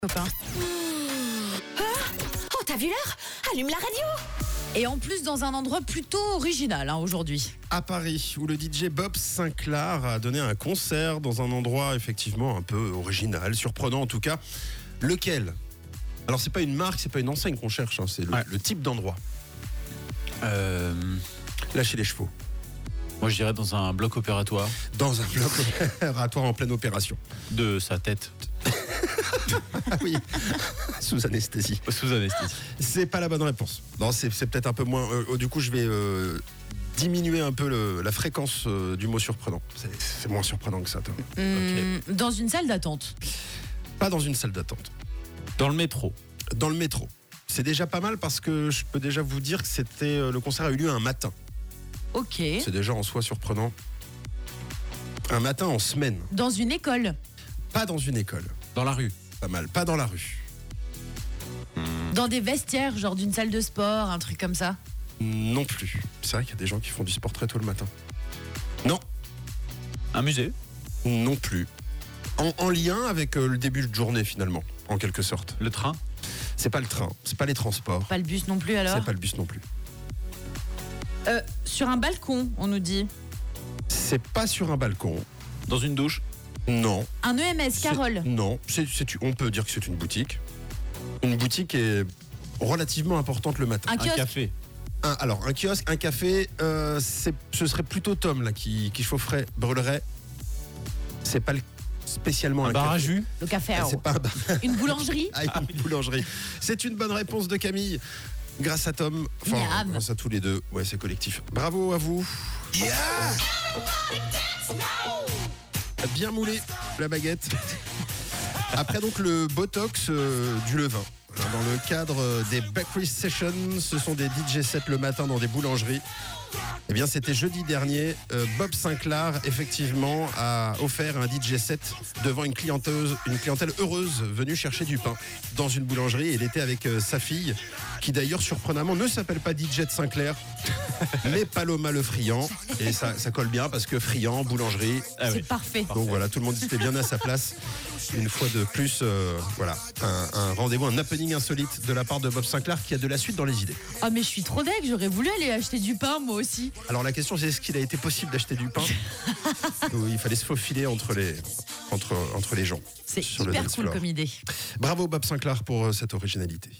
Copain. Oh, t'as vu l'heure? Allume la radio. Et en plus dans un endroit plutôt original aujourd'hui. À Paris, où le DJ Bob Sinclair a donné un concert dans un endroit effectivement un peu original, surprenant en tout cas. Lequel? Alors c'est pas une marque, c'est pas une enseigne qu'on cherche, hein, c'est le type d'endroit. Lâchez les chevaux. Moi, je dirais dans un bloc opératoire. Dans un bloc opératoire en pleine opération. De sa tête. Ah oui, sous anesthésie. Sous anesthésie. C'est pas la bonne réponse. Non, c'est peut-être un peu moins. Du coup, je vais diminuer un peu la fréquence du mot surprenant. C'est moins surprenant que ça, Tom. Dans une salle d'attente. Pas dans une salle d'attente. Dans le métro. Dans le métro. C'est déjà pas mal parce que je peux déjà vous dire que le concert a eu lieu un matin. Ok. C'est déjà en soi surprenant. Un matin en semaine. Dans une école. Pas dans une école. Dans la rue. Pas mal. Pas dans la rue. Dans des vestiaires, genre d'une salle de sport, un truc comme ça. Non plus. C'est vrai qu'il y a des gens qui font du sport très tôt le matin. Non. Un musée. Non plus. En lien avec le début de journée finalement, en quelque sorte. Le train. C'est pas le train, c'est pas les transports. Pas le bus non plus alors. C'est pas le bus non plus. Sur un balcon, on nous dit. C'est pas sur un balcon. Dans une douche. Non. Un EMS, Carole. Non. On peut dire que c'est une boutique. Une boutique est relativement importante le matin. Un Un kiosque. café. Un kiosque, un café, ce serait plutôt Tom là qui chaufferait, brûlerait. C'est pas spécialement un bar à café. jus. Le café. C'est pas un bar. Une boulangerie. Ah, une boulangerie. C'est une bonne réponse de Camille. Grâce à Tom. Enfin, Miam. grâce à tous les deux. Ouais, c'est collectif. Bravo à vous. Bien moulé, la baguette. Après donc le Botox du levain. Dans le cadre des Bakery Sessions, ce sont des DJ sets le matin dans des boulangeries. Eh bien, c'était jeudi dernier. Bob Sinclair, effectivement, a offert un DJ set devant une clientèle heureuse venue chercher du pain dans une boulangerie. Et il était avec sa fille, qui d'ailleurs, surprenamment, ne s'appelle pas DJ de Sinclair, mais Paloma le Friand. Et ça colle bien parce que Friand, boulangerie. C'est parfait. Donc voilà, tout le monde était bien à sa place. Une fois de plus, voilà, un rendez-vous, un happening insolite de la part de Bob Sinclair qui a de la suite dans les idées. Ah mais je suis trop deg, j'aurais voulu aller acheter du pain moi aussi. Alors la question c'est est-ce qu'il a été possible d'acheter du pain ou il fallait se faufiler entre les gens. C'est sur le hyper dance cool floor. comme idée. Bravo Bob Sinclair pour cette originalité.